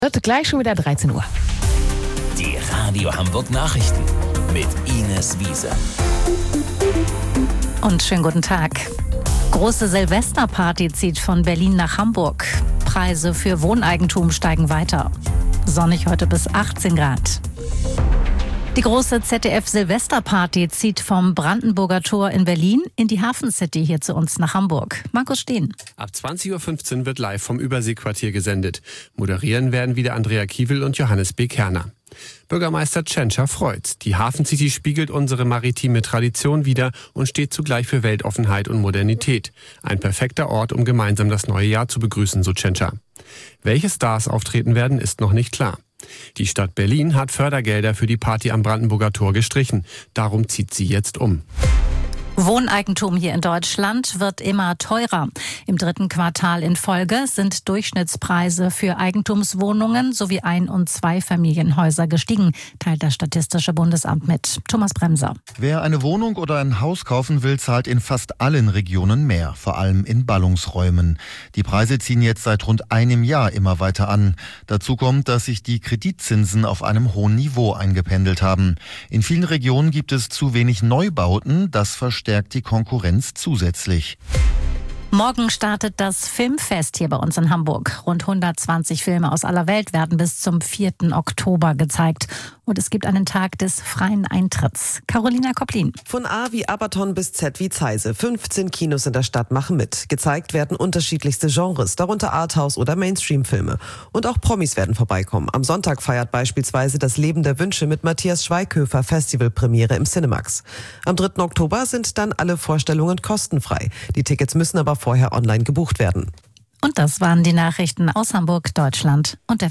Wird gleich schon wieder 13 Uhr. Die Radio Hamburg Nachrichten mit Ines Wiese. Und schönen guten Tag. Große Silvesterparty zieht von Berlin nach Hamburg. Preise für Wohneigentum steigen weiter. Sonnig heute bis 18 Grad. Die große ZDF-Silvesterparty zieht vom Brandenburger Tor in Berlin in die Hafencity hier zu uns nach Hamburg. Markus Steen. Ab 20.15 Uhr wird live vom Überseequartier gesendet. Moderieren werden wieder Andrea Kiewel und Johannes B. Kerner. Bürgermeister Tschentscher freut's. Die Hafencity spiegelt unsere maritime Tradition wider und steht zugleich für Weltoffenheit und Modernität. Ein perfekter Ort, um gemeinsam das neue Jahr zu begrüßen, so Tschentscher. Welche Stars auftreten werden, ist noch nicht klar. Die Stadt Berlin hat Fördergelder für die Party am Brandenburger Tor gestrichen. Darum zieht sie jetzt um. Wohneigentum hier in Deutschland wird immer teurer. Im 3. Quartal in Folge sind Durchschnittspreise für Eigentumswohnungen sowie Ein- und Zweifamilienhäuser gestiegen, teilt das Statistische Bundesamt mit. Thomas Bremser. Wer eine Wohnung oder ein Haus kaufen will, zahlt in fast allen Regionen mehr, vor allem in Ballungsräumen. Die Preise ziehen jetzt seit rund einem Jahr immer weiter an. Dazu kommt, dass sich die Kreditzinsen auf einem hohen Niveau eingependelt haben. In vielen Regionen gibt es zu wenig Neubauten, das verstärkt die Konkurrenz zusätzlich. Morgen startet das Filmfest hier bei uns in Hamburg. Rund 120 Filme aus aller Welt werden bis zum 4. Oktober gezeigt. Und es gibt einen Tag des freien Eintritts. Carolina Kopplin. Von A wie Abaton bis Z wie Zeise. 15 Kinos in der Stadt machen mit. Gezeigt werden unterschiedlichste Genres, darunter Arthouse- oder Mainstream-Filme. Und auch Promis werden vorbeikommen. Am Sonntag feiert beispielsweise das Leben der Wünsche mit Matthias Schweighöfer Festivalpremiere im Cinemax. Am 3. Oktober sind dann alle Vorstellungen kostenfrei. Die Tickets müssen aber vorher online gebucht werden. Und das waren die Nachrichten aus Hamburg, Deutschland und der Welt.